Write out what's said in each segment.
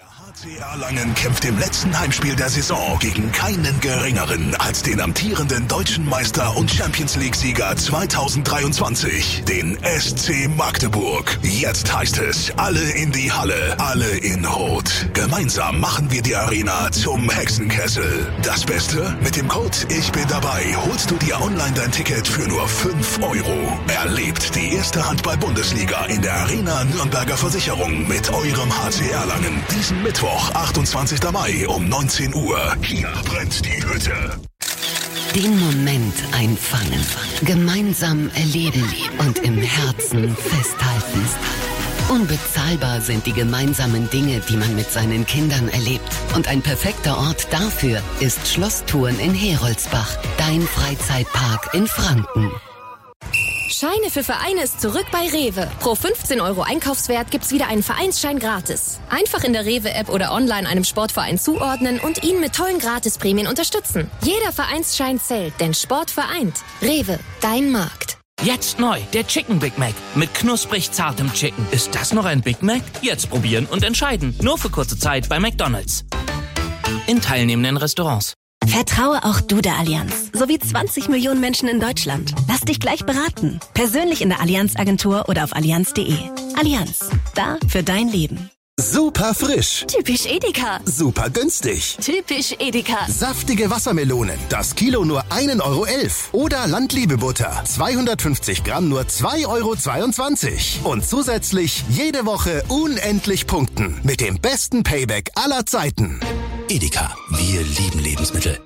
HC Erlangen kämpft im letzten Heimspiel der Saison gegen keinen geringeren als den amtierenden deutschen Meister und Champions-League-Sieger 2023, den SC Magdeburg. Jetzt heißt es, alle in die Halle, alle in Rot. Gemeinsam machen wir die Arena zum Hexenkessel. Das Beste? Mit dem Code Ich bin dabei holst du dir online dein Ticket für nur 5 €. Erlebt die erste Handball-Bundesliga in der Arena Nürnberger Versicherung mit eurem HC Erlangen. Diesen Mittwoch, 28. Mai um 19 Uhr. Hier brennt die Hütte. Den Moment einfangen, gemeinsam erleben und im Herzen festhalten. Unbezahlbar sind die gemeinsamen Dinge, die man mit seinen Kindern erlebt. Und ein perfekter Ort dafür ist Schlosstouren in Heroldsbach, dein Freizeitpark in Franken. Scheine für Vereine ist zurück bei Rewe. Pro 15 € Einkaufswert gibt's wieder einen Vereinsschein gratis. Einfach in der Rewe-App oder online einem Sportverein zuordnen und ihn mit tollen Gratisprämien unterstützen. Jeder Vereinsschein zählt, denn Sport vereint. Rewe, dein Markt. Jetzt neu, der Chicken Big Mac mit knusprig zartem Chicken. Ist das noch ein Big Mac? Jetzt probieren und entscheiden. Nur für kurze Zeit bei McDonald's. In teilnehmenden Restaurants. Vertraue auch du der Allianz, sowie 20 Millionen Menschen in Deutschland. Lass dich gleich beraten. Persönlich in der Allianz-Agentur oder auf allianz.de. Allianz, da für dein Leben. Super frisch. Typisch Edeka. Super günstig. Typisch Edeka. Saftige Wassermelonen. Das Kilo nur 1,11 € Oder Landliebe-Butter. 250 Gramm nur 2,22 €. Und zusätzlich jede Woche unendlich punkten. Mit dem besten Payback aller Zeiten. Edeka. Wir lieben Lebensmittel.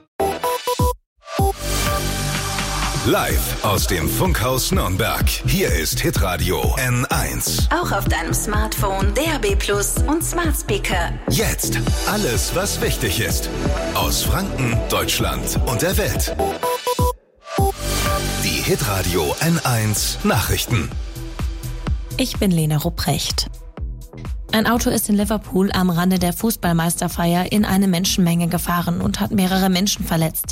Live aus dem Funkhaus Nürnberg. Hier ist Hitradio N1. Auch auf deinem Smartphone, DAB+ und Smart Speaker. Jetzt alles, was wichtig ist. Aus Franken, Deutschland und der Welt. Die Hitradio N1 Nachrichten. Ich bin Lena Rupprecht. Ein Auto ist in Liverpool am Rande der Fußballmeisterfeier in eine Menschenmenge gefahren und hat mehrere Menschen verletzt.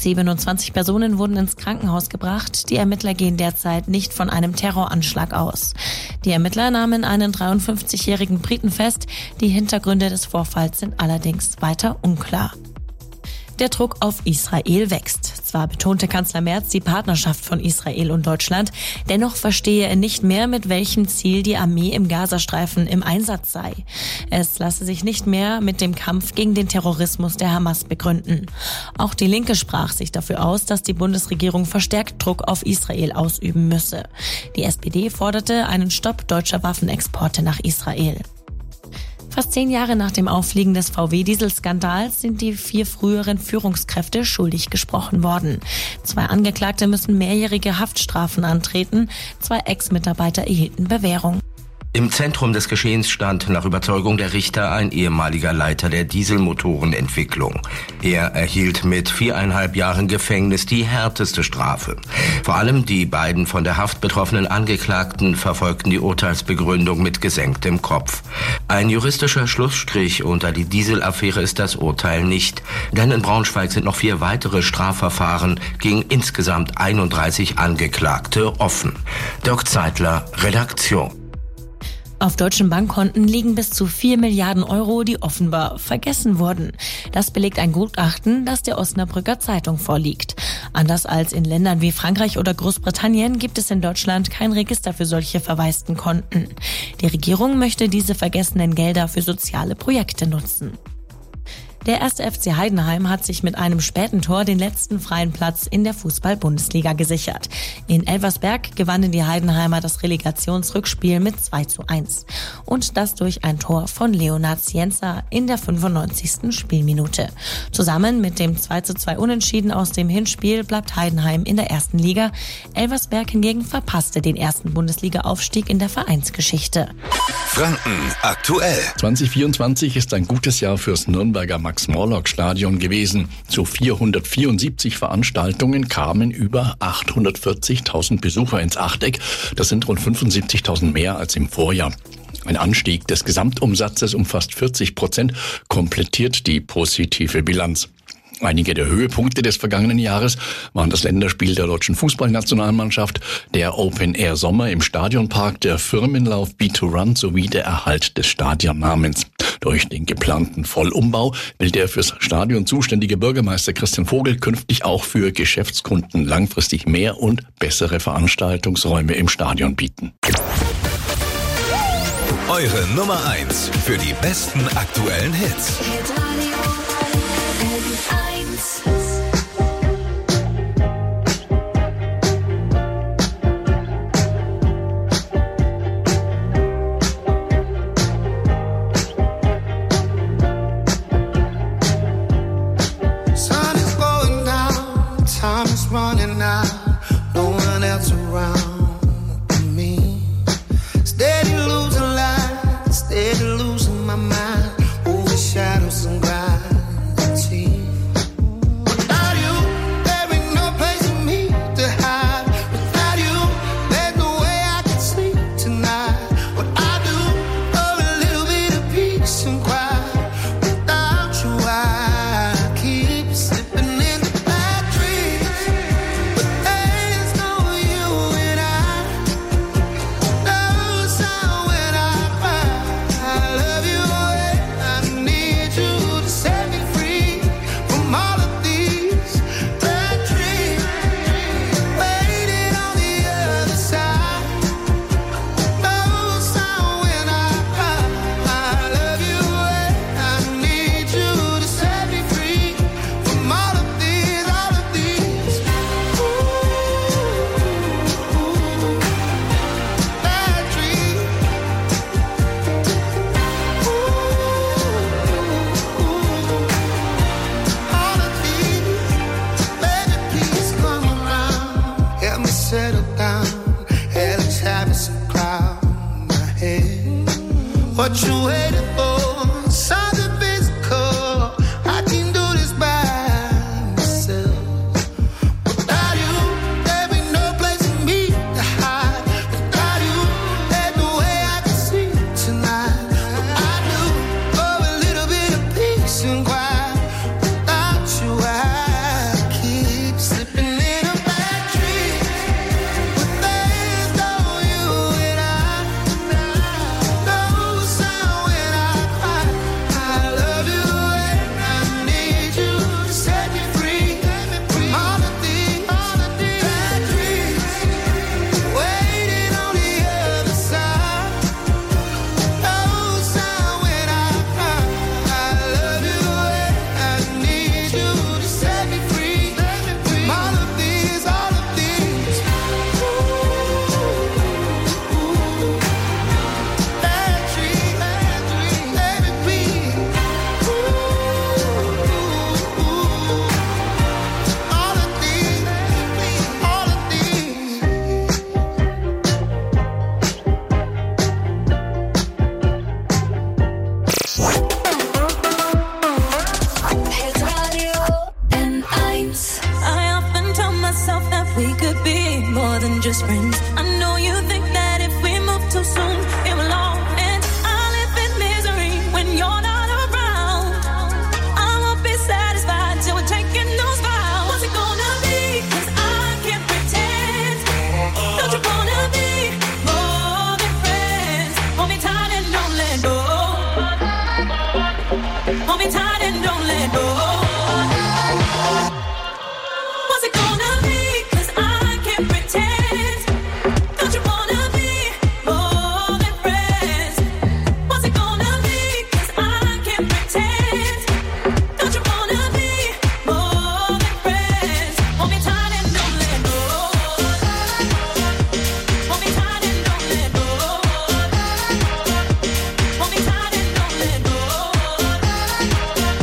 27 Personen wurden ins Krankenhaus gebracht. Die Ermittler gehen derzeit nicht von einem Terroranschlag aus. Die Ermittler nahmen einen 53-jährigen Briten fest. Die Hintergründe des Vorfalls sind allerdings weiter unklar. Der Druck auf Israel wächst. Zwar betonte Kanzler Merz die Partnerschaft von Israel und Deutschland, dennoch verstehe er nicht mehr, mit welchem Ziel die Armee im Gazastreifen im Einsatz sei. Es lasse sich nicht mehr mit dem Kampf gegen den Terrorismus der Hamas begründen. Auch die Linke sprach sich dafür aus, dass die Bundesregierung verstärkt Druck auf Israel ausüben müsse. Die SPD forderte einen Stopp deutscher Waffenexporte nach Israel. Fast 10 Jahre nach dem Auffliegen des VW-Dieselskandals sind die 4 früheren Führungskräfte schuldig gesprochen worden. 2 Angeklagte müssen mehrjährige Haftstrafen antreten, 2 Ex-Mitarbeiter erhielten Bewährung. Im Zentrum des Geschehens stand nach Überzeugung der Richter ein ehemaliger Leiter der Dieselmotorenentwicklung. Er erhielt mit 4,5 Jahren Gefängnis die härteste Strafe. Vor allem die beiden von der Haft betroffenen Angeklagten verfolgten die Urteilsbegründung mit gesenktem Kopf. Ein juristischer Schlussstrich unter die Dieselaffäre ist das Urteil nicht, denn in Braunschweig sind noch 4 weitere Strafverfahren gegen insgesamt 31 Angeklagte offen. Dirk Zeitler, Redaktion. Auf deutschen Bankkonten liegen bis zu 4 Milliarden €, die offenbar vergessen wurden. Das belegt ein Gutachten, das der Osnabrücker Zeitung vorliegt. Anders als in Ländern wie Frankreich oder Großbritannien gibt es in Deutschland kein Register für solche verwaisten Konten. Die Regierung möchte diese vergessenen Gelder für soziale Projekte nutzen. Der 1. FC Heidenheim hat sich mit einem späten Tor den letzten freien Platz in der Fußball-Bundesliga gesichert. In Elversberg gewannen die Heidenheimer das Relegationsrückspiel mit 2:1. Und das durch ein Tor von Leonard Cienza in der 95. Spielminute. Zusammen mit dem 2:2 Unentschieden aus dem Hinspiel bleibt Heidenheim in der 1. Liga. Elversberg hingegen verpasste den ersten Bundesliga-Aufstieg in der Vereinsgeschichte. Franken aktuell. 2024 ist ein gutes Jahr fürs Nürnberger Max-Morlock-Stadion gewesen. Zu 474 Veranstaltungen kamen über 840.000 Besucher ins Achteck. Das sind rund 75.000 mehr als im Vorjahr. Ein Anstieg des Gesamtumsatzes um fast 40% komplettiert die positive Bilanz. Einige der Höhepunkte des vergangenen Jahres waren das Länderspiel der deutschen Fußballnationalmannschaft, der Open-Air-Sommer im Stadionpark, der Firmenlauf B2Run sowie der Erhalt des Stadionnamens. Durch den geplanten Vollumbau will der fürs Stadion zuständige Bürgermeister Christian Vogel künftig auch für Geschäftskunden langfristig mehr und bessere Veranstaltungsräume im Stadion bieten. Eure Nummer 1 für die besten aktuellen Hits. Running out, no one else around me. Steady losing light, steady losing my mind. Over shadows and gravity. Without you, there ain't no place for me to hide. Without you, there's no way I can sleep tonight. What I do for a little bit of peace and quiet. Without you, I keep slipping in the bad dreams. Settle down, hell is having some cloud in my head. What you waiting for? Something physical. I can do this by myself. Without you, there ain't no place for me to hide. Without you, there's no way I can sleep tonight. What I do for a little bit of peace and quiet. Without you, I keep slipping in a bad dream. Just friends. I know you think that if we move too soon, it will all end. I live in misery when you're not around. I won't be satisfied till we're taking those vows. What's it gonna be? 'Cause I can't pretend. Don't you wanna be more than friends? Hold me tight and don't let go. Hold me tight and don't let go. What's it gonna be? 'Cause I can't pretend. Don't you wanna be more than friends? What's it gonna be? 'Cause I can't pretend. Don't you wanna be more than friends? Hold me tight and don't let go. Hold me tight and don't let go. Hold me tight and don't let go.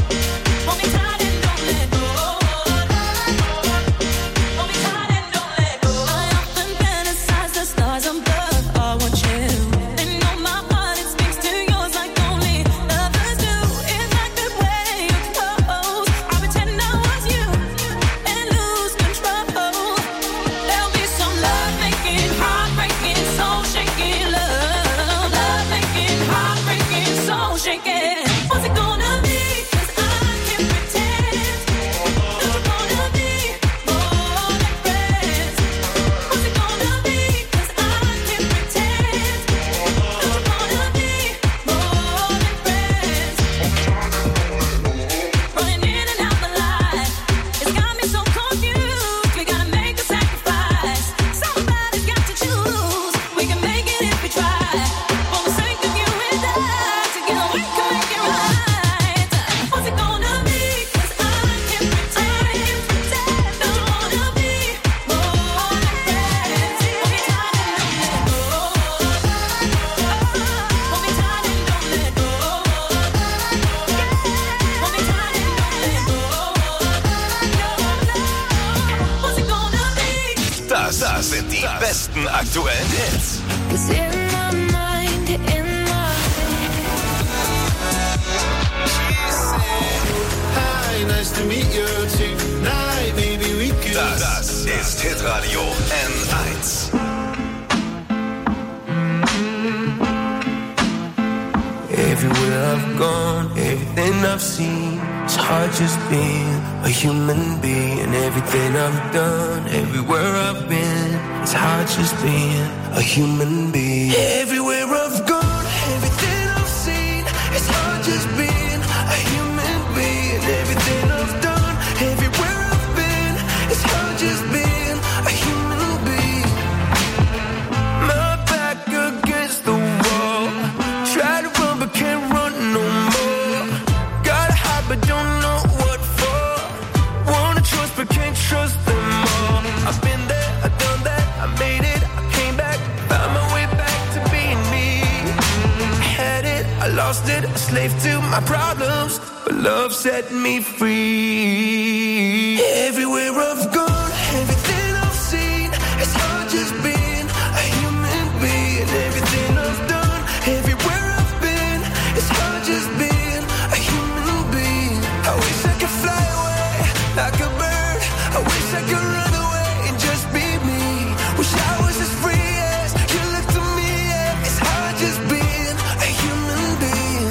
Das sind die besten aktuellen Hits. Hi, nice to meet you tonight. Maybe we could. Das ist Hitradio N1. Everywhere I've gone, everything I've seen, it's hard just being a human being. Everything I've done, everywhere I've been, it's hard just being a human being. Everywhere I've gone, everything I've seen, it's hard just being a human being. Everything I've done, everywhere I've been, it's hard just being a human being. My back against the wall, try to run but can't run no more. Gotta hide but don't know what for. Wanna trust but can't trust them all. I've been there, I've done that, I made it, I came back, found my way back to being me. I had it, I lost it, a slave to my problems, but love set me free. Everywhere I've gone, everything I've seen, it's hard just being a human being. Everything I've done, everywhere I've been, it's hard just being a human being. I wish I could fly away like a bird. I wish I could run away and just be me. Wish I was as free as you look to me. Yeah. It's hard just being a human being.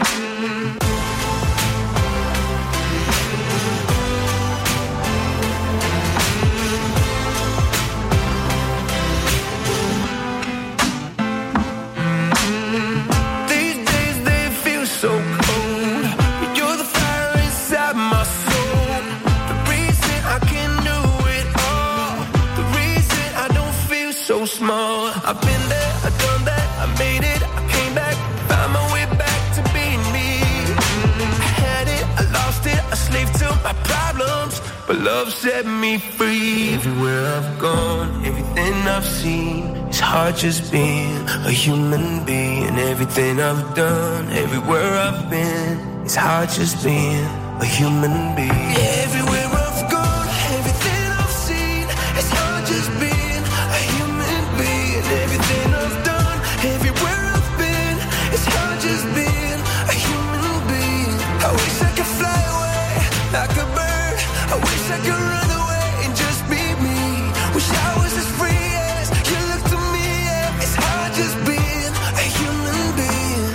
These days they feel so cold, but you're the fire inside my soul. The reason I can do it all, the reason I don't feel so small. I've been there, I've done that, I made it, I came back, found my way back to being me. I had it, I lost it, a slave to my problems, but love set me free. Everywhere I've gone, everything I've seen, it's hard just being a human being. Everything I've done, everywhere I've been, it's hard just being a human being. Everywhere I've gone, everything I've seen, it's hard just being a human being. Everything I've done, everywhere I've been, it's hard just being a human being. I wish I could fly away like a bird. I wish I could run away and just be me. Wish I was as free as you look to me. Yeah. It's hard just being a human being.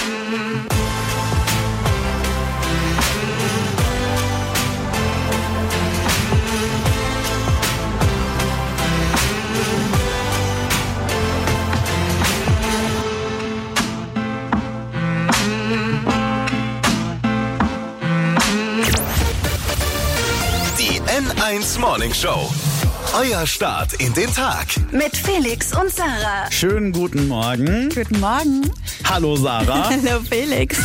Die N1 Morning Show. Euer Start in den Tag. Mit Felix und Sarah. Schönen guten Morgen. Guten Morgen. Hallo Sarah. Hallo Felix.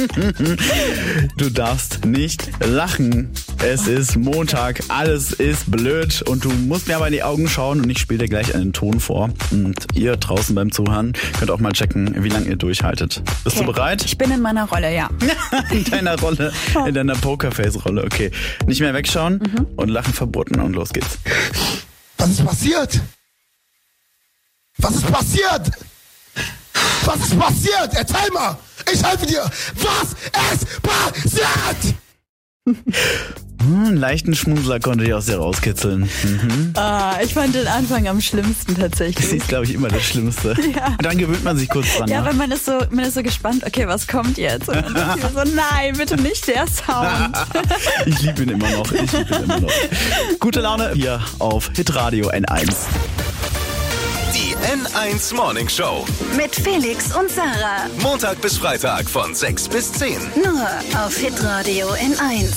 Du darfst nicht lachen. Es ist Montag, alles ist blöd und du musst mir aber in die Augen schauen und ich spiele dir gleich einen Ton vor. Und ihr draußen beim Zuhören könnt auch mal checken, wie lange ihr durchhaltet. Bist du bereit? Ich bin in meiner Rolle, ja. In deiner Rolle, in deiner Pokerface-Rolle, okay. Nicht mehr wegschauen und Lachen verboten und los geht's. Was ist passiert? Was ist passiert? Was ist passiert? Erzähl mal! Ich helfe dir! Was ist passiert? Einen leichten Schmunzler konnte ich aus dir rauskitzeln. Ich fand den Anfang am schlimmsten tatsächlich. Das ist, glaube ich, immer das Schlimmste. Ja. Dann gewöhnt man sich kurz dran. Ja, weil man ist so gespannt, okay, was kommt jetzt? Und dann dachte ich mir so, nein, bitte nicht der Sound. Ich liebe ihn immer noch. Gute Laune hier auf Hitradio N1. Die N1 Morning Show. Mit Felix und Sarah. Montag bis Freitag von 6 bis 10. Nur auf Hitradio N1.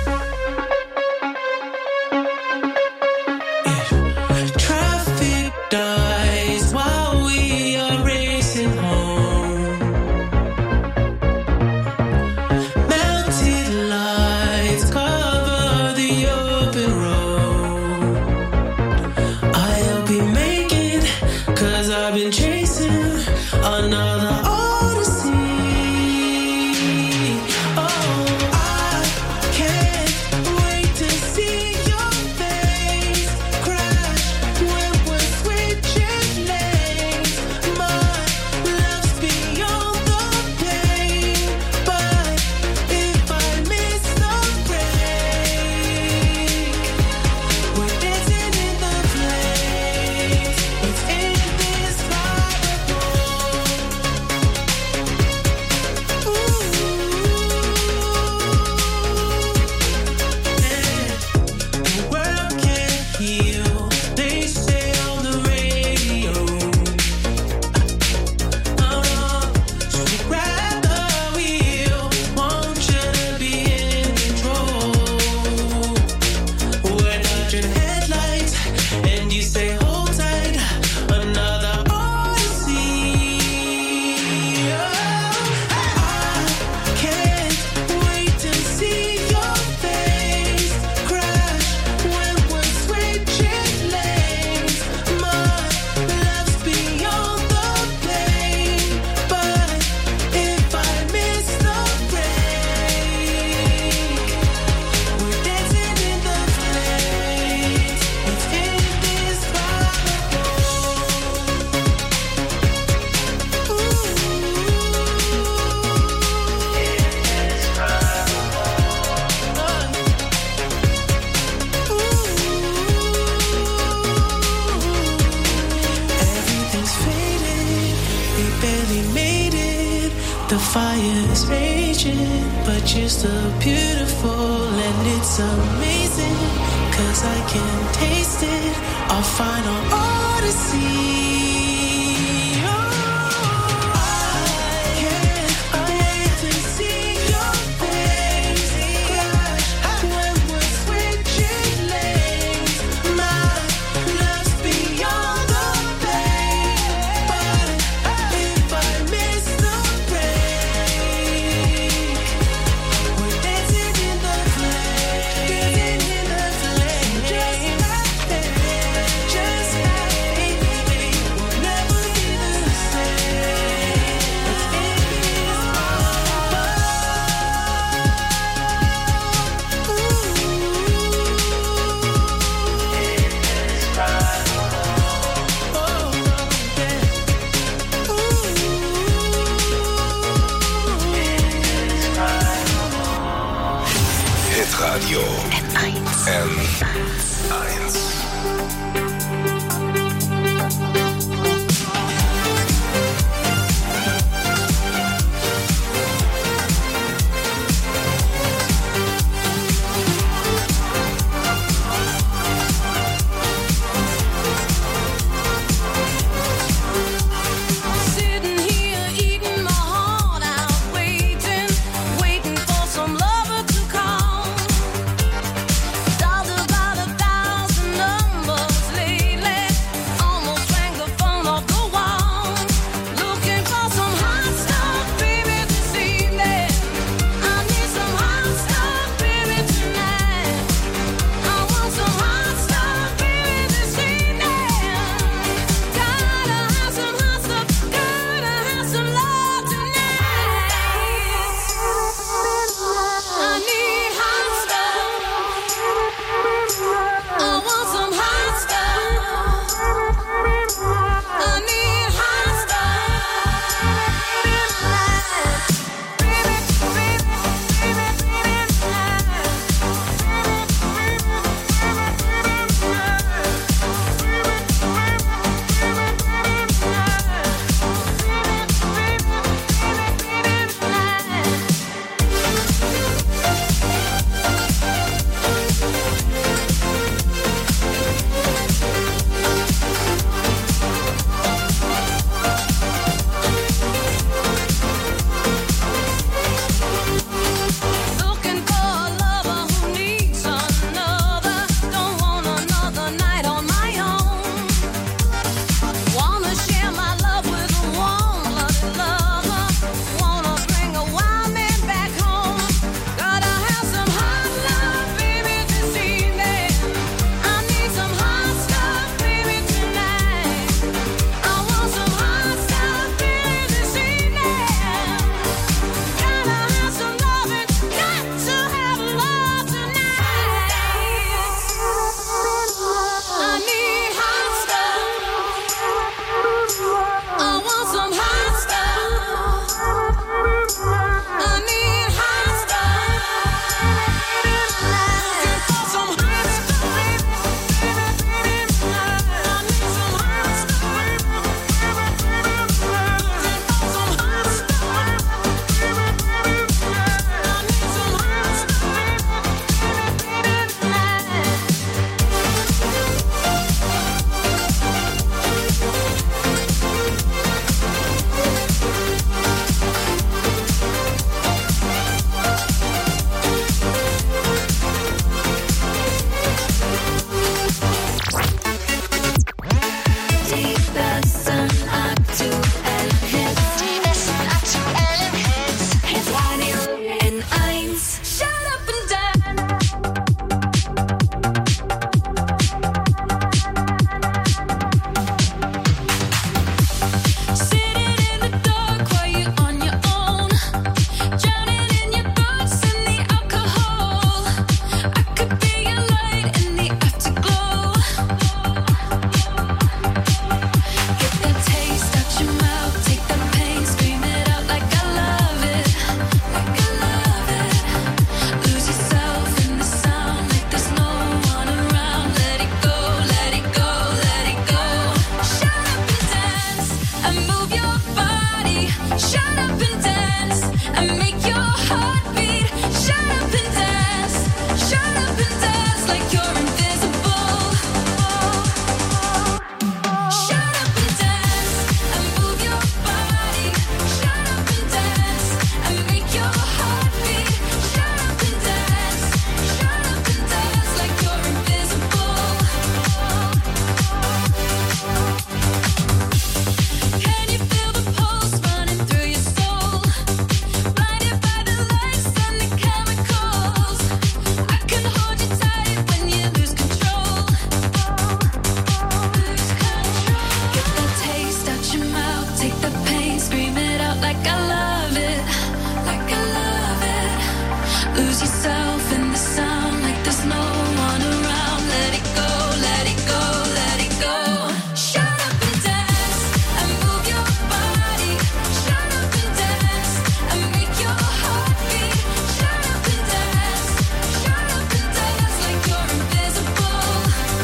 Traffic dies while we are racing home. fire's raging, but you're still beautiful and it's amazing, 'cause I can taste it, our final odyssey. Radio N1. About 1,000 numbers Lose yourself in the sound like there's no one around. Let it go, let it go, let it go. Shut up and dance and move your body. Shut up and dance and make your heart beat. Shut up and dance like you're invisible.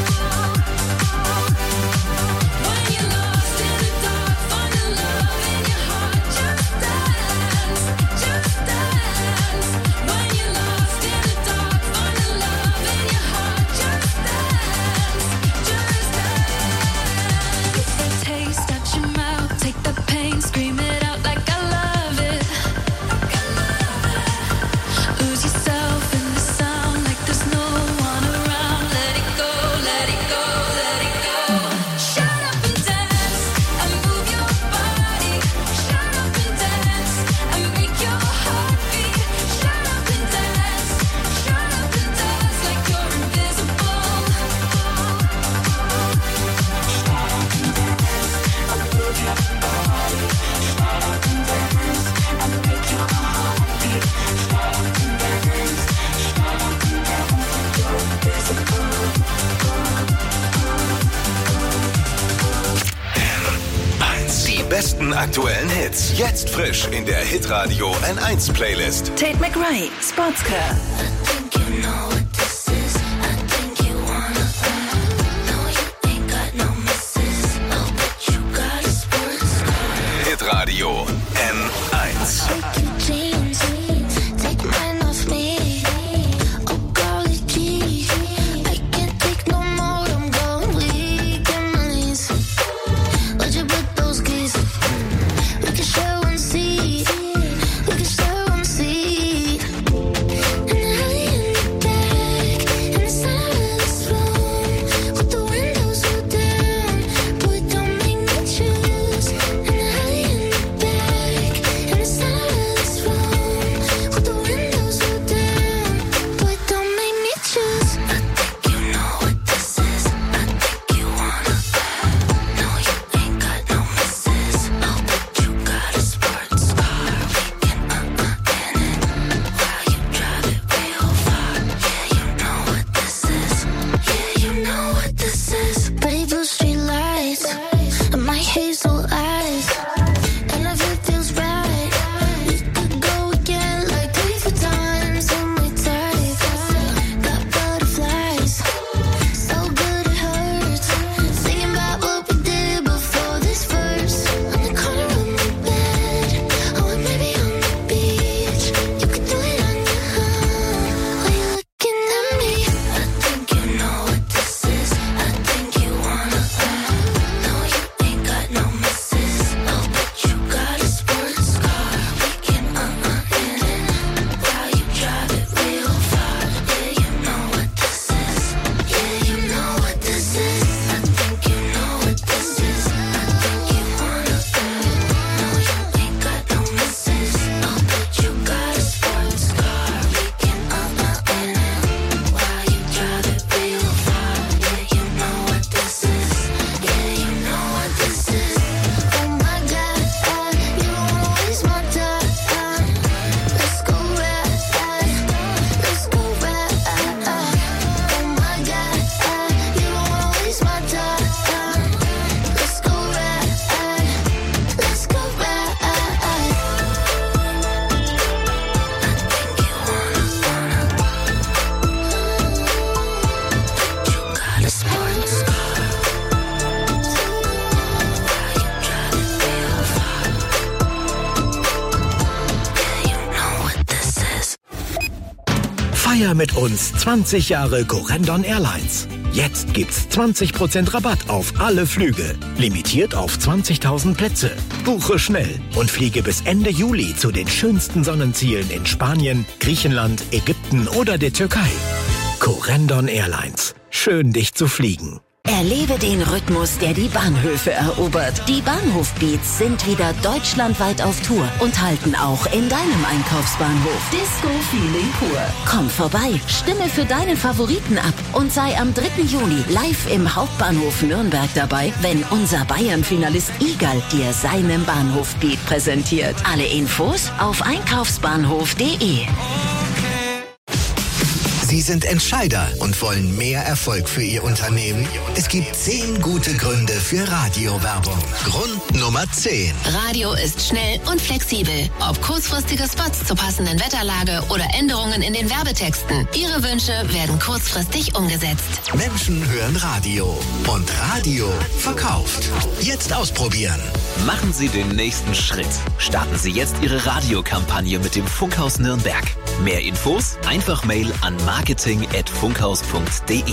When you're lost in the dark, find the love in your heart. Just dance, just dance. When you're lost in the dark, find the love in your heart. Just dance, just dance. Get the taste out your mouth, take the pain, scream it out like I love it. Lose yourself in the sound like there's no one around. Let it go, let it go, let it go. Shut up and dance and move your body. Shut up and dance and make your heart beat. Shut up and dance like you're invisible. Die besten aktuellen Hits. Jetzt frisch in der Hitradio N1 Playlist. Tate McRae, Sportscar. Hitradio N1. Feier mit uns 20 Jahre Corendon Airlines. Jetzt gibt's 20% Rabatt auf alle Flüge. Limitiert auf 20.000 Plätze. Buche schnell und fliege bis Ende Juli zu den schönsten Sonnenzielen in Spanien, Griechenland, Ägypten oder der Türkei. Corendon Airlines. Schön, dich zu fliegen. Erlebe den Rhythmus, der die Bahnhöfe erobert. Die Bahnhof-Beats sind wieder deutschlandweit auf Tour und halten auch in deinem Einkaufsbahnhof. Disco-Feeling pur. Komm vorbei, stimme für deinen Favoriten ab und sei am 3. Juni live im Hauptbahnhof Nürnberg dabei, wenn unser Bayern-Finalist Igal dir seinen Bahnhof-Beat präsentiert. Alle Infos auf einkaufsbahnhof.de. Sie sind Entscheider und wollen mehr Erfolg für Ihr Unternehmen? Es gibt 10 gute Gründe für Radiowerbung. Grund Nummer 10. Radio ist schnell und flexibel. Ob kurzfristige Spots zur passenden Wetterlage oder Änderungen in den Werbetexten. Ihre Wünsche werden kurzfristig umgesetzt. Menschen hören Radio und Radio verkauft. Jetzt ausprobieren. Machen Sie den nächsten Schritt. Starten Sie jetzt Ihre Radiokampagne mit dem Funkhaus Nürnberg. Mehr Infos? Einfach Mail an marketing@funkhaus.de.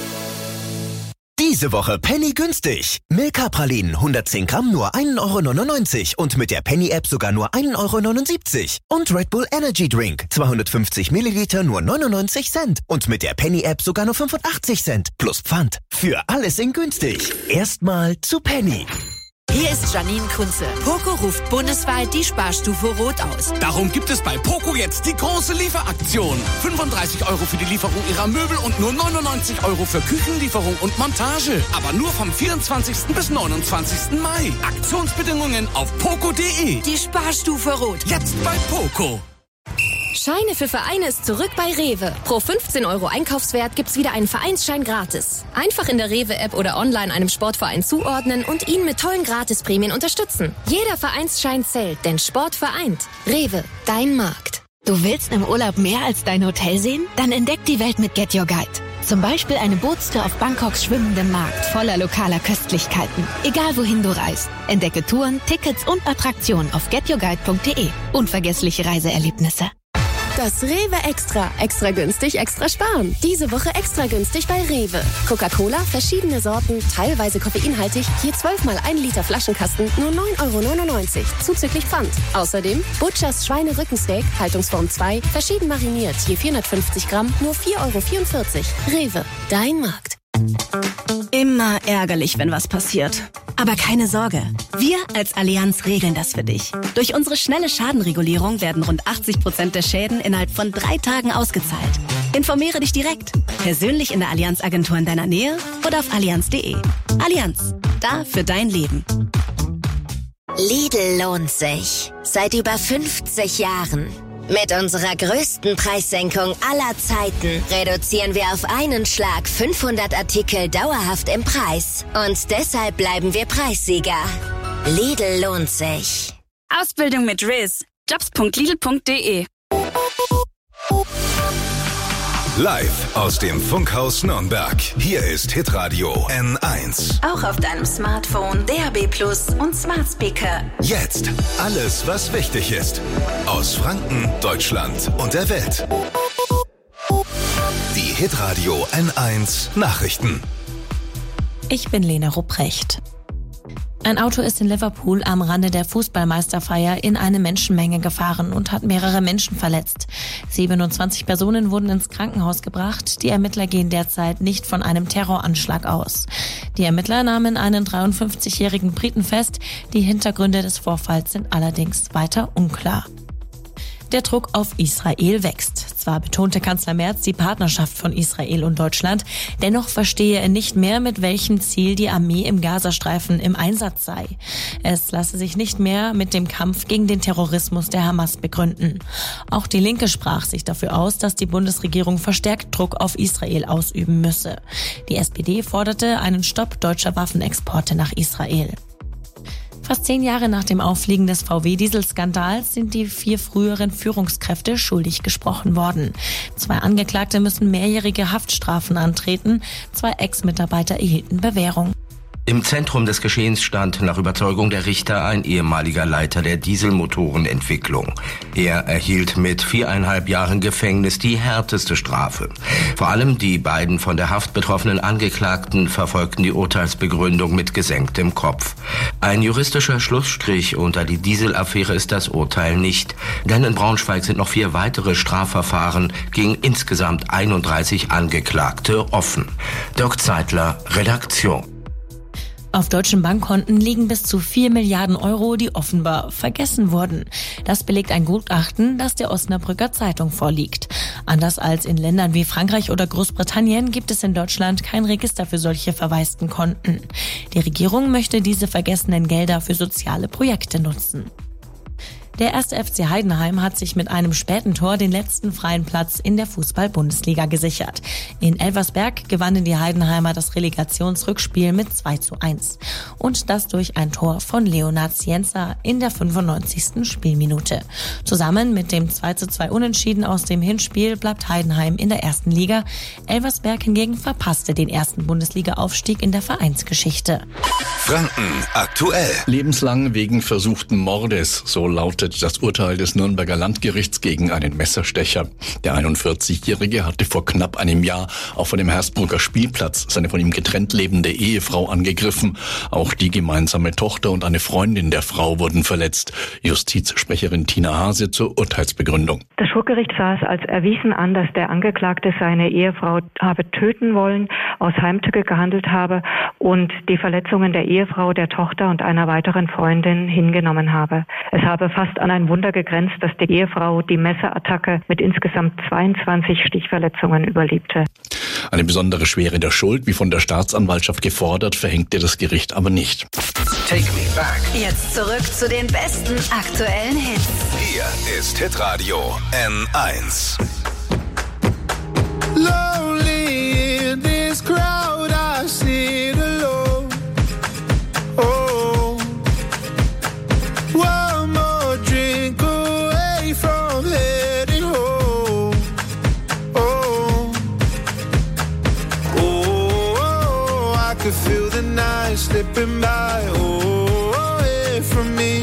Diese Woche Penny günstig. Milka-Pralinen 110 Gramm nur 1,99 € und mit der Penny-App sogar nur 1,79 € Und Red Bull Energy Drink 250 Milliliter nur 99 Cent und mit der Penny-App sogar nur 85 Cent plus Pfand. Für alles in günstig. Erstmal zu Penny. Hier ist Janine Kunze. Poco ruft bundesweit die Sparstufe Rot aus. Darum gibt es bei Poco jetzt die große Lieferaktion. 35 € für die Lieferung Ihrer Möbel und nur 99 € für Küchenlieferung und Montage. Aber nur vom 24. bis 29. Mai. Aktionsbedingungen auf poco.de. Die Sparstufe Rot. Jetzt bei Poco. Scheine für Vereine ist zurück bei Rewe. Pro 15 € Einkaufswert gibt's wieder einen Vereinsschein gratis. Einfach in der Rewe-App oder online einem Sportverein zuordnen und ihn mit tollen Gratisprämien unterstützen. Jeder Vereinsschein zählt, denn Sport vereint. Rewe, dein Markt. Du willst im Urlaub mehr als dein Hotel sehen? Dann entdeck die Welt mit Get Your Guide. Zum Beispiel eine Bootstour auf Bangkoks schwimmendem Markt voller lokaler Köstlichkeiten. Egal wohin du reist. Entdecke Touren, Tickets und Attraktionen auf getyourguide.de. Unvergessliche Reiseerlebnisse. Das Rewe Extra. Extra günstig, extra sparen. Diese Woche extra günstig bei Rewe. Coca-Cola, verschiedene Sorten, teilweise koffeinhaltig, je 12 mal 1 Liter Flaschenkasten, nur 9,99 € zuzüglich Pfand. Außerdem Butchers Schweinerückensteak, Haltungsform 2, verschieden mariniert, je 450 Gramm, nur 4,44 €. Rewe, dein Markt. Immer ärgerlich, wenn was passiert. Aber keine Sorge, wir als Allianz regeln das für dich. Durch unsere schnelle Schadenregulierung werden rund 80% der Schäden innerhalb von 3 Tagen ausgezahlt. Informiere dich direkt, persönlich in der Allianz-Agentur in deiner Nähe oder auf allianz.de. Allianz, da für dein Leben. Lidl lohnt sich. Seit über 50 Jahren. Mit unserer größten Preissenkung aller Zeiten reduzieren wir auf einen Schlag 500 Artikel dauerhaft im Preis. Und deshalb bleiben wir Preissieger. Lidl lohnt sich. Ausbildung mit Riz. Jobs.lidl.de. Live aus dem Funkhaus Nürnberg. Hier ist Hitradio N1. Auch auf deinem Smartphone, DAB+ und Smart Speaker. Jetzt alles, was wichtig ist. Aus Franken, Deutschland und der Welt. Die Hitradio N1 Nachrichten. Ich bin Lena Rupprecht. Ein Auto ist in Liverpool am Rande der Fußballmeisterfeier in eine Menschenmenge gefahren und hat mehrere Menschen verletzt. 27 Personen wurden ins Krankenhaus gebracht. Die Ermittler gehen derzeit nicht von einem Terroranschlag aus. Die Ermittler nahmen einen 53-jährigen Briten fest. Die Hintergründe des Vorfalls sind allerdings weiter unklar. Der Druck auf Israel wächst. Zwar betonte Kanzler Merz die Partnerschaft von Israel und Deutschland, dennoch verstehe er nicht mehr, mit welchem Ziel die Armee im Gazastreifen im Einsatz sei. Es lasse sich nicht mehr mit dem Kampf gegen den Terrorismus der Hamas begründen. Auch die Linke sprach sich dafür aus, dass die Bundesregierung verstärkt Druck auf Israel ausüben müsse. Die SPD forderte einen Stopp deutscher Waffenexporte nach Israel. Fast 10 Jahre nach dem Auffliegen des VW-Dieselskandals sind die 4 früheren Führungskräfte schuldig gesprochen worden. 2 Angeklagte müssen mehrjährige Haftstrafen antreten, 2 Ex-Mitarbeiter erhielten Bewährung. Im Zentrum des Geschehens stand nach Überzeugung der Richter ein ehemaliger Leiter der Dieselmotorenentwicklung. Er erhielt mit 4,5 Jahren Gefängnis die härteste Strafe. Vor allem die beiden von der Haft betroffenen Angeklagten verfolgten die Urteilsbegründung mit gesenktem Kopf. Ein juristischer Schlussstrich unter die Dieselaffäre ist das Urteil nicht, denn in Braunschweig sind noch 4 weitere Strafverfahren gegen insgesamt 31 Angeklagte offen. Dirk Zeitler, Redaktion. Auf deutschen Bankkonten liegen bis zu 4 Milliarden Euro, die offenbar vergessen wurden. Das belegt ein Gutachten, das der Osnabrücker Zeitung vorliegt. Anders als in Ländern wie Frankreich oder Großbritannien gibt es in Deutschland kein Register für solche verwaisten Konten. Die Regierung möchte diese vergessenen Gelder für soziale Projekte nutzen. Der 1. FC Heidenheim hat sich mit einem späten Tor den letzten freien Platz in der Fußball-Bundesliga gesichert. In Elversberg gewannen die Heidenheimer das Relegationsrückspiel mit 2:1. Und das durch ein Tor von Leonard Cienza in der 95. Spielminute. Zusammen mit dem 2:2 Unentschieden aus dem Hinspiel bleibt Heidenheim in der ersten Liga. Elversberg hingegen verpasste den ersten Bundesliga-Aufstieg in der Vereinsgeschichte. Franken aktuell. Lebenslang wegen versuchten Mordes, so lautet das Urteil des Nürnberger Landgerichts gegen einen Messerstecher. Der 41-Jährige hatte vor knapp einem Jahr auf einem Hersbrucker Spielplatz seine von ihm getrennt lebende Ehefrau angegriffen. Auch die gemeinsame Tochter und eine Freundin der Frau wurden verletzt. Justizsprecherin Tina Hase zur Urteilsbegründung. Das Schwurgericht sah es als erwiesen an, dass der Angeklagte seine Ehefrau habe töten wollen, aus Heimtücke gehandelt habe und die Verletzungen der Ehefrau, der Tochter und einer weiteren Freundin hingenommen habe. Es habe fast an ein Wunder gegrenzt, dass die Ehefrau die Messerattacke mit insgesamt 22 Stichverletzungen überlebte. Eine besondere Schwere der Schuld, wie von der Staatsanwaltschaft gefordert, verhängte das Gericht aber nicht. Take me back. Jetzt zurück zu den besten aktuellen Hits. Hier ist Hitradio N1. Lonely in this crowd, I sit alone. Oh, one more drink away from heading home. Oh, oh, I could feel the night slipping by. Oh, away from me.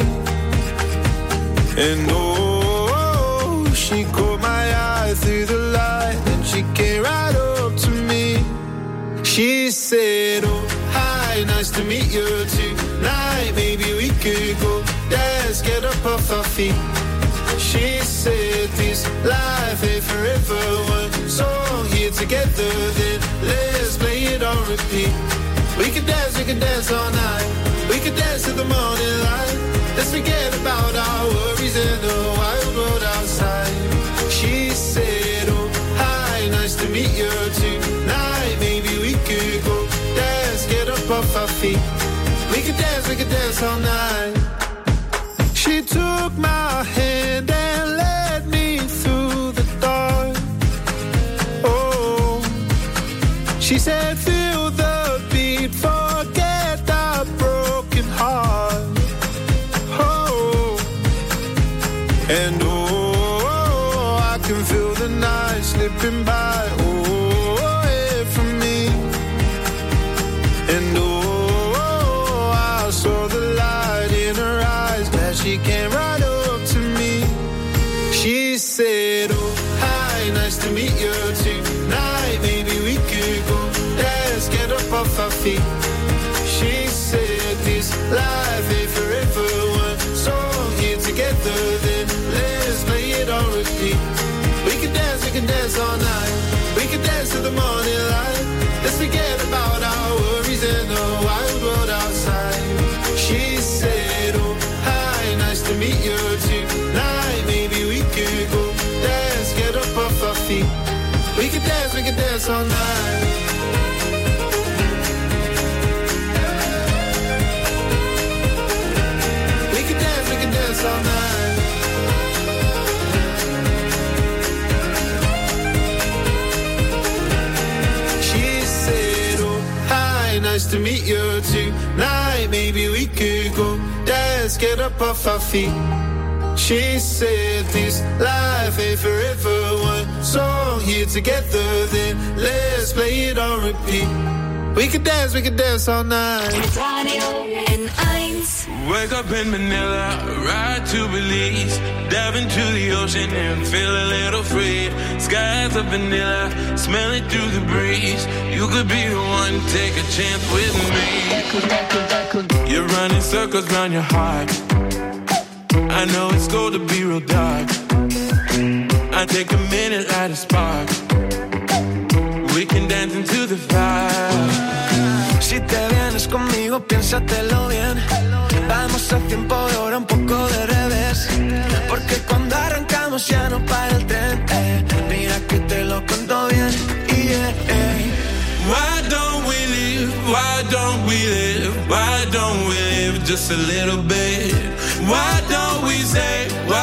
And oh, she caught my eye through the light, and she came right up to me. She said, oh, hi, nice to meet you tonight. Maybe we could go dance, get up off our feet. She said, this life ain't forever. One song here together, then let's play it on repeat. We could dance all night. We could dance till the morning light. Let's forget about our worries and the wild world outside. She said, oh, hi, nice to meet you tonight. Maybe we could go dance, get up off our feet. We could dance all night. She took my hand and led me through the dark. Oh, she said, feel the beat, forget the broken heart. Oh, and oh, I can feel the night slipping by. Oh, away from me. And oh, I saw the light in her eyes. Glad she came right up to me. She said, oh, hi, nice to meet you tonight. Maybe we could go dance, get up off our feet. She said, this life ain't forever. One song here together, then let's play it on repeat. We can dance all night. We can dance till the morning light. Let's forget about our worries and the wild world outside. She said, oh, hi, nice to meet you tonight. Maybe we could go dance, get up off our feet. We can dance all night. We can dance all night. She said, oh, hi, nice to meet you tonight. Maybe we could go dance, get up off our feet. She said, this life ain't forever. One song here together, then let's play it on repeat. We could dance all night. N1. Wake up in Manila, ride to Belize, dive into the ocean and feel a little free. Skies of vanilla, smell it through the breeze. You could be the one, take a chance with me. You're running circles round your heart. I know it's going to be real dark. I take a minute, light a spark. We can dance into the fire. Si te vienes conmigo, piénsatelo bien. Vamos a tiempo de hora, un poco de revés. Porque cuando arrancamos ya no para el tren. Mira que te lo cuento bien. Why don't we live? Why don't we live? Why don't we live just a little bit? Why don't we say?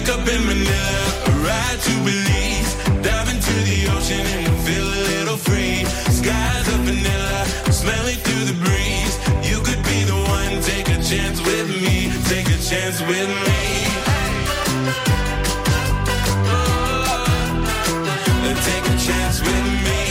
Wake up in Manila, ride to Belize, dive into the ocean and you feel a little free. Skies of vanilla, smelling through the breeze. You could be the one, take a chance with me, take a chance with me. Take a chance with me.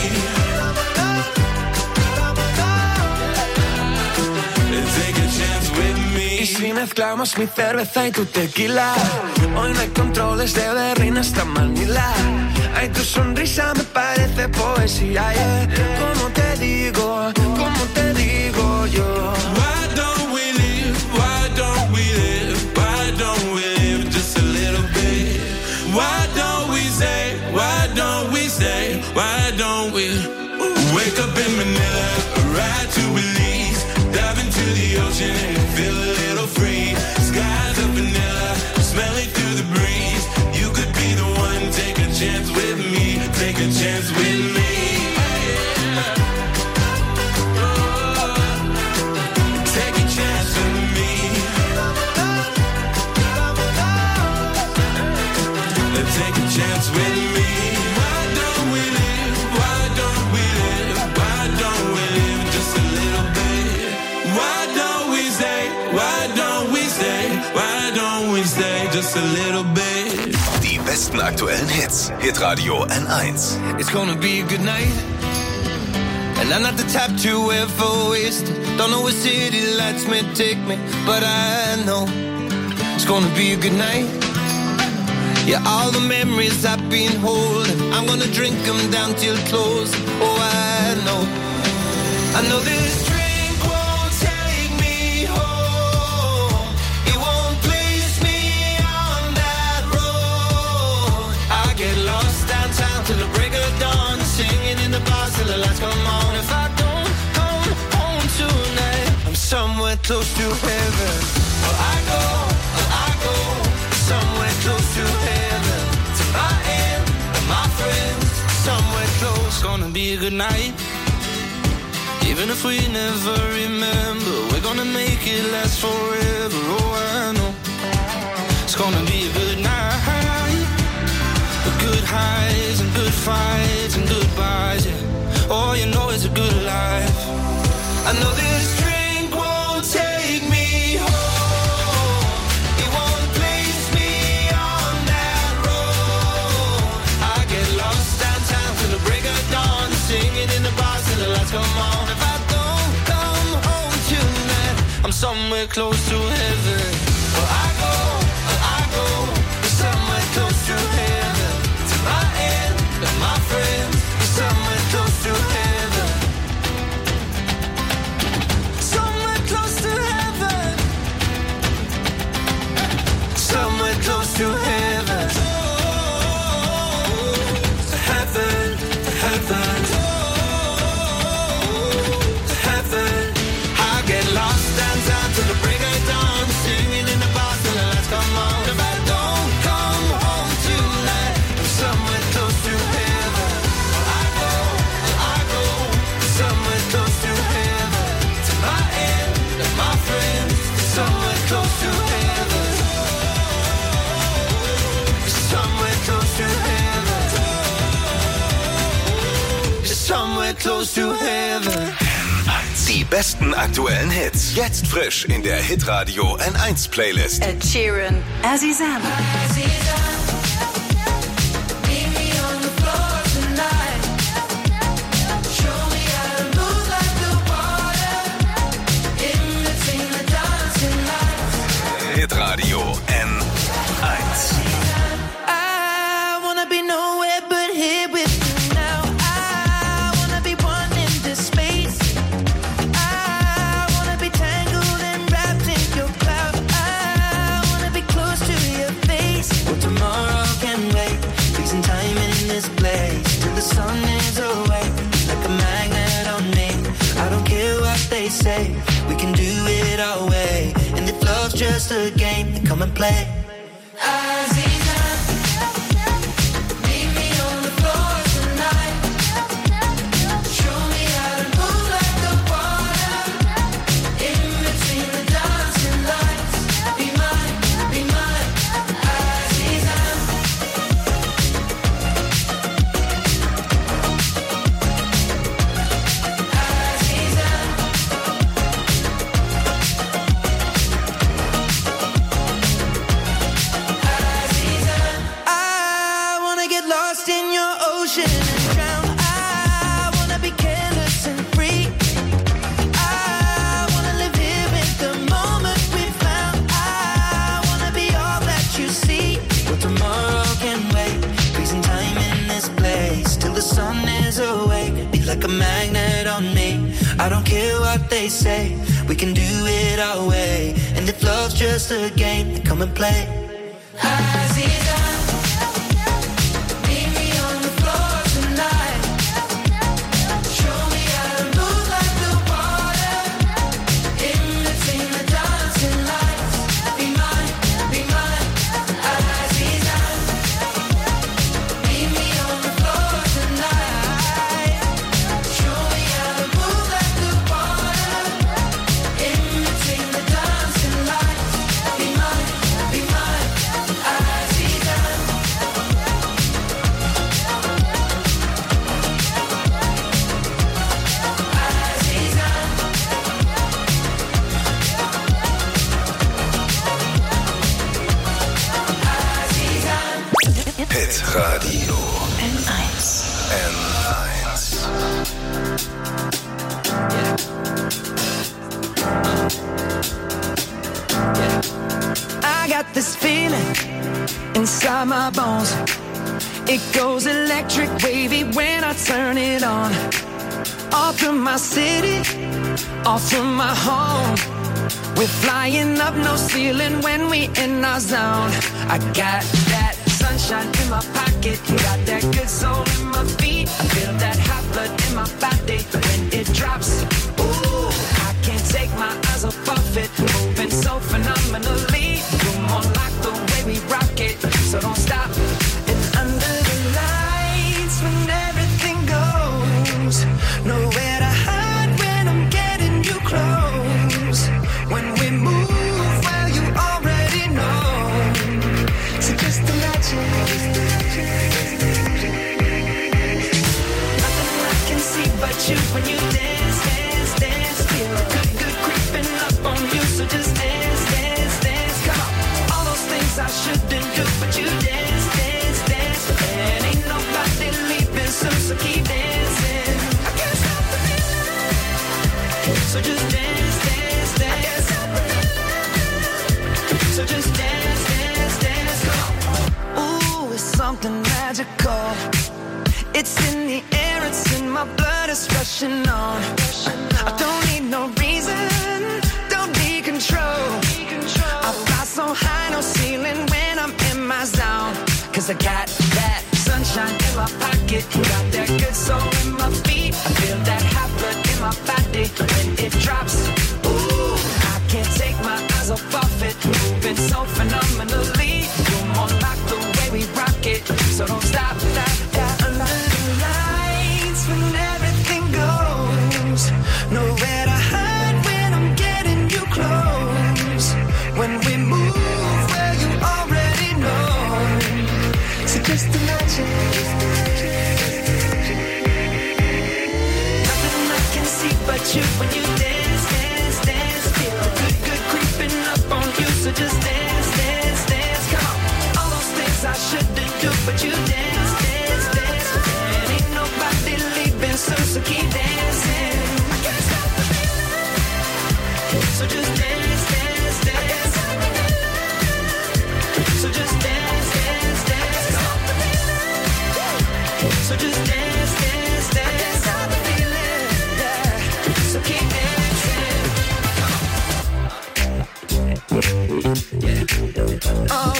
Take a chance with me. Y si mezclamos mi cerveza y tu tequila, hoy no hay controles de Berlín hasta Manila. Ay, tu sonrisa me parece poesía, yeah. ¿Cómo te digo yo? Why don't we live? Why don't we live? Why don't we live just a little bit? Why don't we say? Why don't we say? Why don't we wake up in Manila, ride to Belize, dive into the ocean and feel a little free. Skies of vanilla, smelling through the breeze. You could be the one, take a chance with me, take a chance with me. Take a chance with me. Take a chance with me. Just a little bit. Die besten aktuellen Hits. Hitradio N1. It's gonna be a good night, and I'm not the type to ever waste it. Don't know where city lights may take me, but I know it's gonna be a good night. Yeah, all the memories I've been holding, I'm gonna drink them down till close. Oh, I know this drink won't take me home. It won't place me on that road. I get lost downtown till the break of dawn, singing in the bars till the lights come on. If I don't come home tonight, I'm somewhere close to heaven. Well, I go somewhere close to heaven, to my end and my friends, somewhere close. Gonna be a good night, even if we never remember, we're gonna make it last forever. Oh, I know it's gonna be a good night, the good highs and good fights and goodbyes, yeah. Oh, you know it's a good life. I know this drink won't take me home. It won't place me on that road. I get lost downtown till the break of dawn, singing in the bars till the lights come on. If I don't come home tonight, I'm somewhere close to heaven. Well, I go somewhere close to heaven, to my end and my friends, somewhere close to heaven. Somewhere close to heaven. Somewhere close to heaven. Heaven, heaven. Heaven. I get lost downtown till the break of dawn, singing in the bars till the lights come on. If I don't come home tonight, I'm somewhere close to heaven. I go somewhere close to heaven, to my end and my friends, somewhere close to heaven. Somewhere close to heaven. Somewhere close to heaven. Die besten aktuellen Hits. Jetzt frisch in der Hitradio N1 Playlist. Ed Sheeran, Azizam. Hitradio N1. I wanna be nowhere but here with you now. I wanna be one in this space. I wanna be tangled and wrapped in your cloud. I wanna be close to your face. Well, tomorrow can wait. Freezing time in this place till the sun is away. Like a magnet on me. I don't care what they say. We can do it our way. And if love's just a game, then come and play. ocean and drown. I wanna be careless and free. I wanna live here with the moment we found. I wanna be all that you see. But tomorrow can wait. Freezing time in this place till the sun is awake. Be like a magnet on me. I don't care what they say. We can do it our way. And if love's just a game, then come and play. Aziza, meet me on the floor tonight. Show me how to move like the water. In between the dancing lights. Be mine, Aziza. Meet me on the floor tonight. Show me how to move like the water. In between the dancing lights. Be mine, Aziza. Hit Radio N1. I got this feeling inside my bones. It goes electric wavy when I turn it on. All through my city, all through my home. We're flying up, no ceiling when we in our zone. I got that sunshine in my pocket, got that good soul in my feet. I feel that hot blood in my body when it drops. Ooh, I can't take my eyes off it, moving so phenomenally. You're more like the way we rock it, so don't stop. And under the lights, when everything goes, nowhere to hide when I'm getting you close. When we move, well, you already know. So just imagine. Nothing I can see but you when you dance, dance, dance. Feel good creeping up on you. So just dance, dance, dance. Come on. All those things I shouldn't do, but you dance, dance, dance. And ain't nobody leaving soon, so keep dancing. I can't stop the feeling. So just dance, dance, dance. So just dance, dance, dance. Come on. Ooh, it's something magical. It's in the air, it's in my blood, it's rushing on. I don't need no reason, don't need control. I fly so high, no ceiling when I'm in my zone. Cause I got that sunshine in my pocket, got that good soul in my feet. I feel that hot blood in my body when it drops. Ooh, I can't take my eyes off it, moving so phenomenally. You're more like the way we rock it, so don't stop, stop, stop. Under the lights, when everything goes, nowhere to hide when I'm getting you close. When we move, well, you already know. So just imagine. Nothing I can see but you when you dance, dance, dance. Feel good creeping up on you. So just dance, dance, dance. Come on. All those things I shouldn't do, but you dance, dance, dance. And ain't nobody leaving soon, so keep dancing. I can't stop the feeling. So just dance, dance, dance. So just dance, dance, dance. So just dance, dance, dance. Stop the feeling, yeah. So keep dancing. Oh,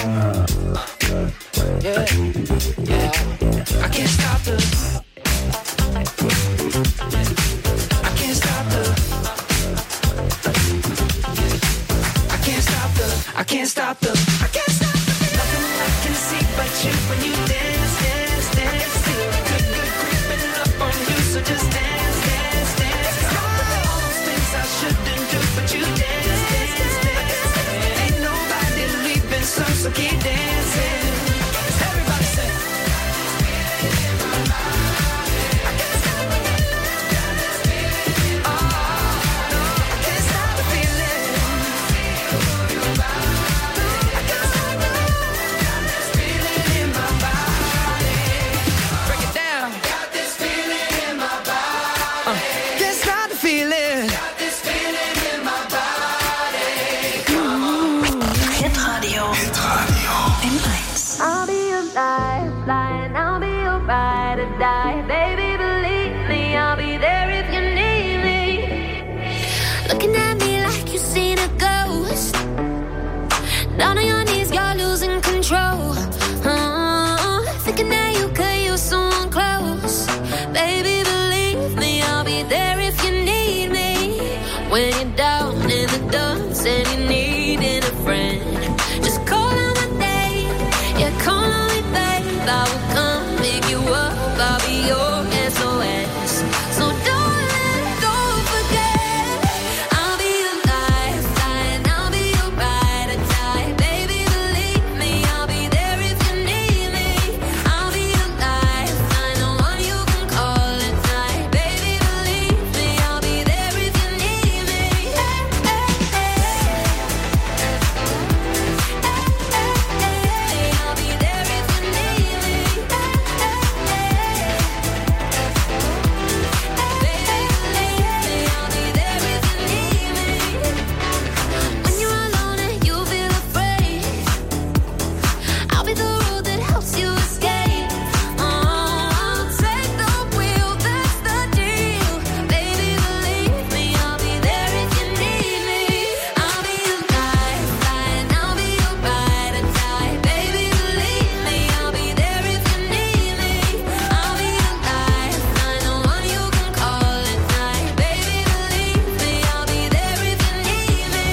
yeah, yeah. I can't stop the. I can't stop the. I can't stop the. I can't stop the. I can't stop the. Nothing I can see but you when you dance, dance, dance. Feel good creeping up on you. So just dance, dance, dance. All those things I shouldn't do, but you dance, dance, dance. Ain't nobody leaving soon, so keep dancing. Everybody say. I can't stop the feeling. Oh, no, I can't stop the feeling. I can't stop the feeling in my body. Break it down. I'll be your lifeline, I'll be your ride or die. Baby, believe me, I'll be there if you need me. Looking at me like you've seen a ghost. Down on your knees, you're losing control. Thinking that you could use someone close. Baby, believe me, I'll be there if you need me. When you're down in the dumps and you needing a friend, just call on my name. Yeah, call on me, babe. I will come pick you up. I'll be your SOS. So don't forget, I'll be your lifeline, I'll be your ride or die. Baby, believe me, I'll be there if you need me. I'll be your lifeline, the one you can call at night. Baby, believe me, I'll be there if you need me. I'll be there if you need me. When you're alone and you feel afraid, I'll be the road that helps you escape. I'll take the wheel, that's the deal. Baby, believe me, I'll be there if you need me. I'll be your lifeline, I'll be your ride or die. Baby, believe me, I'll be there if you need me. I'll be your lifeline, the one you can call at night. Baby, believe me, I'll be there if you need me.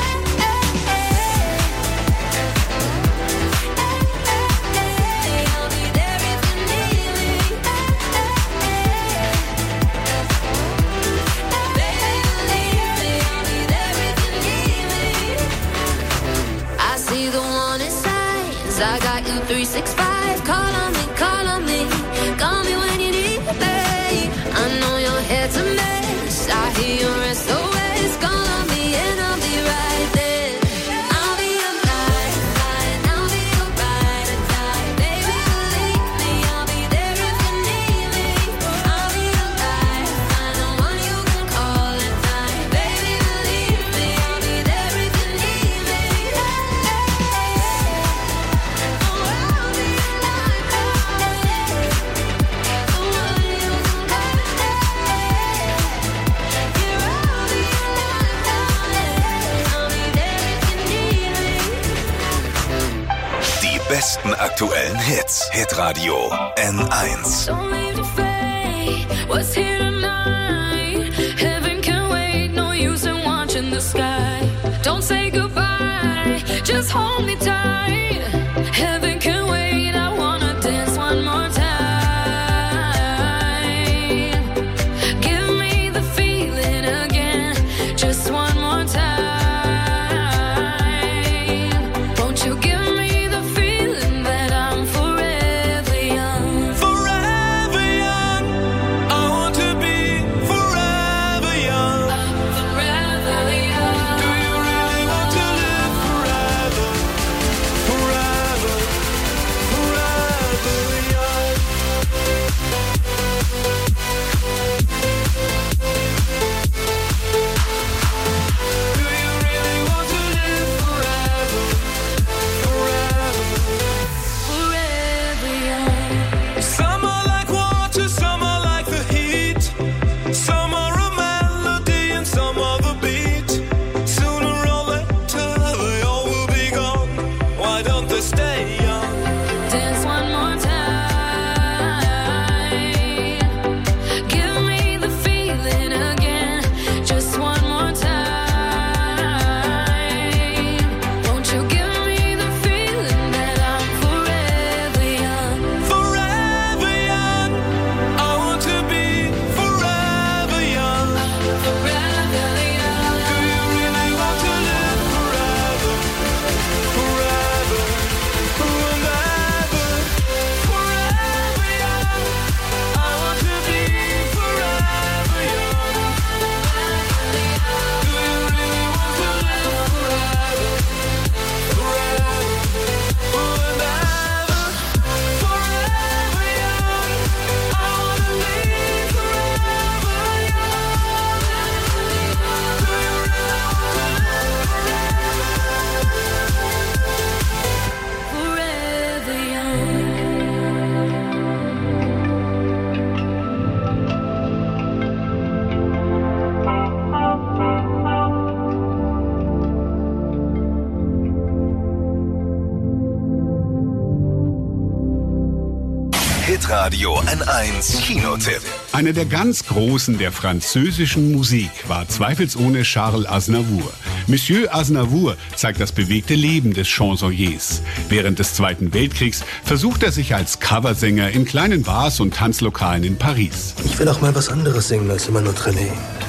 I'll be there if you need me. Baby, believe me, I'll be there if you need me. I see the warning signs. I got you 365. Call on me, call on me. Call me when you need me. I know your head's a mess. I hear your SOS. Call on me and I'll be right there. I'll be your lifeline, I'll be your ride or die. Baby, believe me, I'll be there if you need me. I'll be your lifeline, the one you can call at night. Baby, believe me, I'll be there if you need me. Die besten aktuellen Hits. Hitradio N1. Don't leave to fade. What's here tonight? Heaven can wait. No use in watching the sky. Don't say goodbye. Just hold me tight. Heaven can wait. I wanna dance one more time. Give me the feeling again. Just one more time. Won't you give me the feeling that I'm forever young? Forever young. I want to be forever young. Forever young. Do you really want to live forever? Hitradio N1 Kinotipp. Einer der ganz Großen der französischen Musik war zweifelsohne Charles Aznavour. Monsieur Aznavour zeigt das bewegte Leben des Chansonniers. Während des Zweiten Weltkriegs versucht er sich als Coversänger in kleinen Bars und Tanzlokalen in Paris. Ich will auch mal was anderes singen als immer nur Traîner.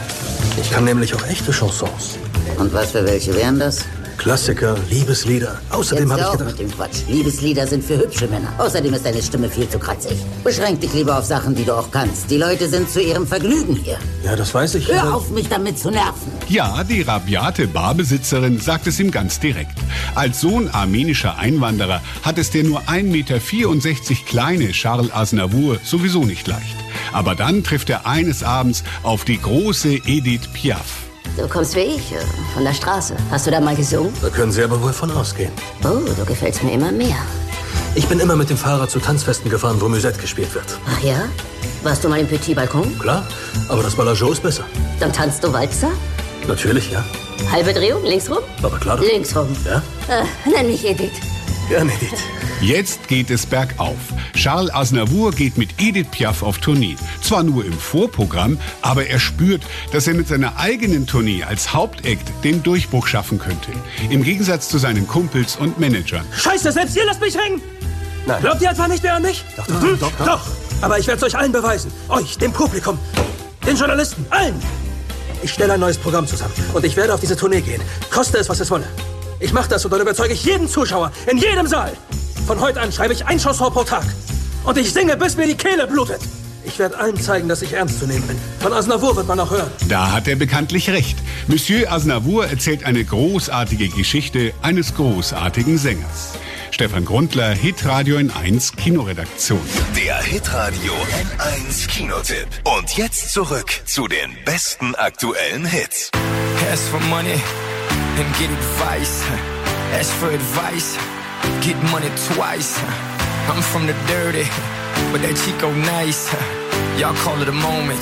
Ich kann nämlich auch echte Chansons. Und was für welche wären das? Klassiker, Liebeslieder. Außerdem habe ich gedacht... mit dem Quatsch. Liebeslieder sind für hübsche Männer. Außerdem ist deine Stimme viel zu kratzig. Beschränk dich lieber auf Sachen, die du auch kannst. Die Leute sind zu ihrem Vergnügen hier. Ja, das weiß ich. Hör auf, mich damit zu nerven. Ja, die rabiate Barbesitzerin sagt es ihm ganz direkt. Als Sohn armenischer Einwanderer hat es der nur 1,64 Meter kleine Charles Aznavour sowieso nicht leicht. Aber dann trifft er eines Abends auf die große Edith Piaf. Du kommst wie ich, von der Straße. Hast du da mal gesungen? Da können Sie aber wohl von ausgehen. Oh, du gefällst mir immer mehr. Ich bin immer mit dem Fahrrad zu Tanzfesten gefahren, wo Musette gespielt wird. Ach ja? Warst du mal im Petit Balkon? Klar, aber das Ballajot ist besser. Dann tanzt du Walzer? Natürlich, ja. Halbe Drehung, links rum? Aber klar doch. Links rum. Ja? Nenn mich Edith. Gerne, Edith. Jetzt geht es bergauf. Charles Aznavour geht mit Edith Piaf auf Tournee. Zwar nur im Vorprogramm, aber er spürt, dass er mit seiner eigenen Tournee als Hauptakt den Durchbruch schaffen könnte. Im Gegensatz zu seinen Kumpels und Managern. Scheiße, selbst ihr lasst mich hängen! Nein. Glaubt ihr etwa nicht mehr an mich? Doch. Aber ich werde es euch allen beweisen. Euch, dem Publikum, den Journalisten, allen. Ich stelle ein neues Programm zusammen und ich werde auf diese Tournee gehen. Koste es, was es wolle. Ich mache das und dann überzeuge ich jeden Zuschauer in jedem Saal. Von heute an schreibe ich ein Chanson pro Tag. Und ich singe, bis mir die Kehle blutet. Ich werde allen zeigen, dass ich ernst zu nehmen bin. Von Aznavour wird man auch hören. Da hat er bekanntlich recht. Monsieur Aznavour erzählt eine großartige Geschichte eines großartigen Sängers. Stefan Grundler, Hitradio N1 Kinoredaktion. Der Hitradio N1 Kinotipp. Und jetzt zurück zu den besten aktuellen Hits. Ask for money and get advice. Ask for advice, get money twice. I'm from the dirty, but that Chico nice. Y'all call it a moment,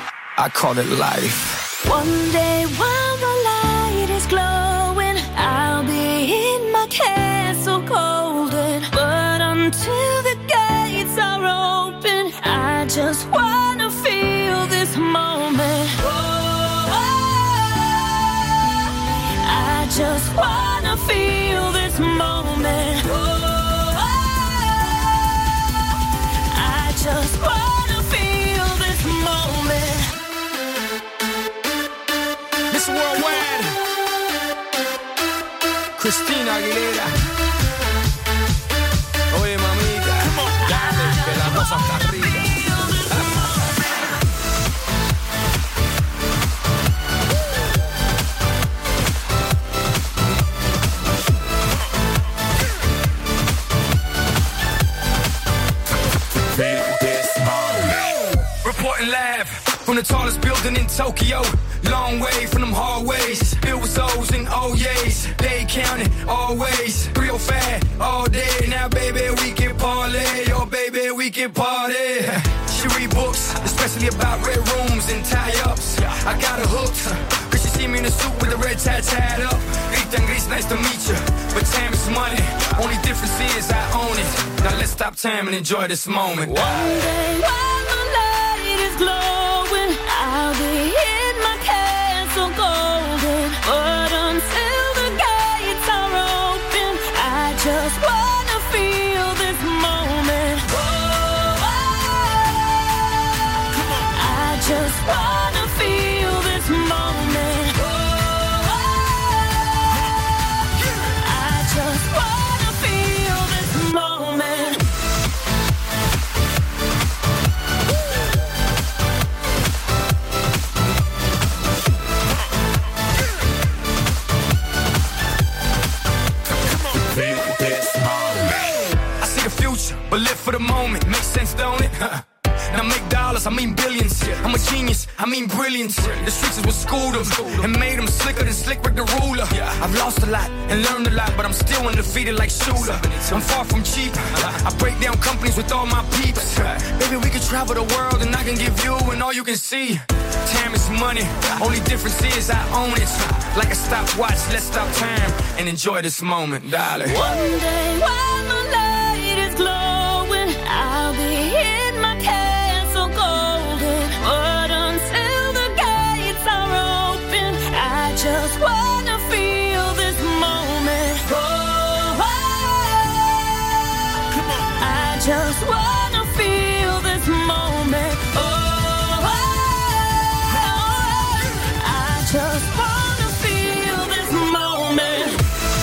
I call it life. One day while the light is glowing, I'll be in my castle golden. But until the gates are open, I just wanna feel this moment. I just wanna feel this moment. I just wanna feel this moment. Miss Worldwide, Christina Aguilera. Oye, mamita, dale, que la cosa está rica. Reporting live from the tallest building in Tokyo. Long way from them hallways, filled with O's and O's. They counting always, real fat all day. Now, baby, we can parlay. Oh, baby, we can party. She read books, especially about red rooms and tie-ups. I got her hooked, cause she see me in a suit with the red tie tied up. Rita and Gris, nice to meet you, but time is money. Only difference is I own it. Now let's stop time and enjoy this moment. One day while the light is glowing, I'll be in my castle golden. But until the gates are open, I just wanna feel this moment. I just wanna feel this moment. I just wanna feel this moment. I see the future, but live for the moment. Makes sense, don't it? Now make dollars, I mean billions. I'm a genius, I mean brilliance. The streets is what schooled them and made them slicker than Slick Rick the ruler. I've lost a lot and learned a lot, but I'm still undefeated like Shooter. I'm far from cheap. I break down companies with all my peeps. Baby, we could travel the world and I can give you and all you can see. Time is money, only difference is I own it. Like a stopwatch, let's stop time and enjoy this moment, darling. One day while the light is glowing, I'll be here just wanna feel this moment. Oh, I just wanna feel this moment.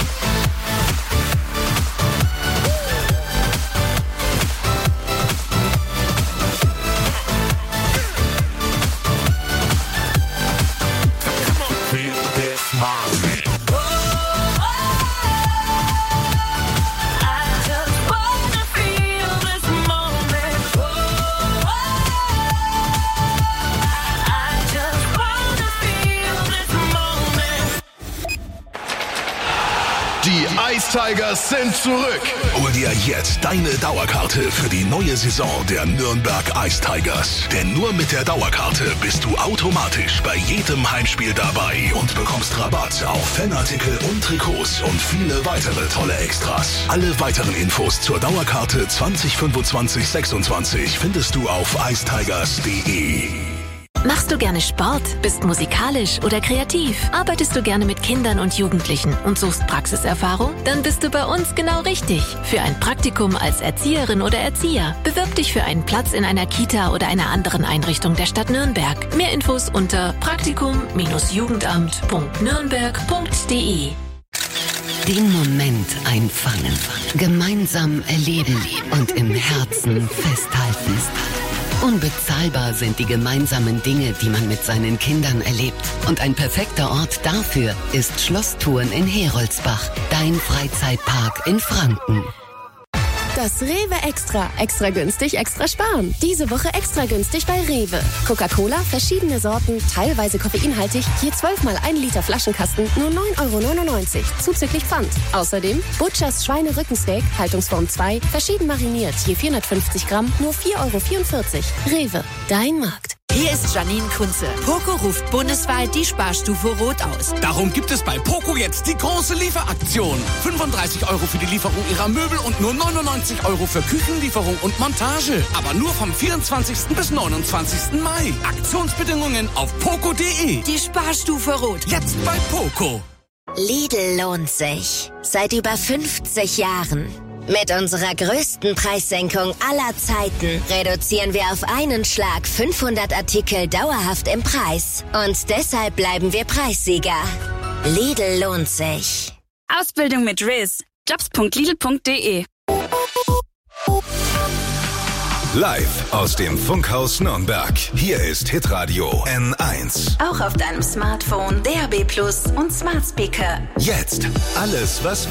Feel this moment. Die Ice Tigers sind zurück. Hol dir jetzt deine Dauerkarte für die neue Saison der Nürnberg Ice Tigers. Denn nur mit der Dauerkarte bist du automatisch bei jedem Heimspiel dabei und bekommst Rabatt auf Fanartikel und Trikots und viele weitere tolle Extras. Alle weiteren Infos zur Dauerkarte 2025-26 findest du auf icetigers.de. Machst du gerne Sport, bist musikalisch oder kreativ? Arbeitest du gerne mit Kindern und Jugendlichen und suchst Praxiserfahrung? Dann bist du bei uns genau richtig. Für ein Praktikum als Erzieherin oder Erzieher. Bewirb dich für einen Platz in einer Kita oder einer anderen Einrichtung der Stadt Nürnberg. Mehr Infos unter praktikum-jugendamt.nürnberg.de. Den Moment einfangen, gemeinsam erleben und im Herzen festhalten. Unbezahlbar sind die gemeinsamen Dinge, die man mit seinen Kindern erlebt. Und ein perfekter Ort dafür ist Schlosstouren in Heroldsbach, dein Freizeitpark in Franken. Das Rewe Extra. Extra günstig, extra sparen. Diese Woche extra günstig bei Rewe. Coca-Cola, verschiedene Sorten, teilweise koffeinhaltig, je 12 mal 1 Liter Flaschenkasten, nur 9,99 €, zuzüglich Pfand. Außerdem Butchers Schweinerückensteak, Haltungsform 2, verschieden mariniert, je 450 Gramm, nur 4,44 €. Rewe, dein Markt. Hier ist Janine Kunze. Poco ruft bundesweit die Sparstufe Rot aus. Darum gibt es bei Poco jetzt die große Lieferaktion. 35 € für die Lieferung ihrer Möbel und nur 99 € für Küchenlieferung und Montage. Aber nur vom 24. bis 29. Mai. Aktionsbedingungen auf poco.de. Die Sparstufe Rot. Jetzt bei Poco. Lidl lohnt sich. Seit über 50 Jahren. Mit unserer größten Preissenkung aller Zeiten reduzieren wir auf einen Schlag 500 Artikel dauerhaft im Preis. Und deshalb bleiben wir Preissieger. Lidl lohnt sich. Ausbildung mit Riz. Jobs.lidl.de. Live aus dem Funkhaus Nürnberg. Hier ist Hitradio N1. Auch auf deinem Smartphone, DAB+ und Smart Speaker. Jetzt alles, was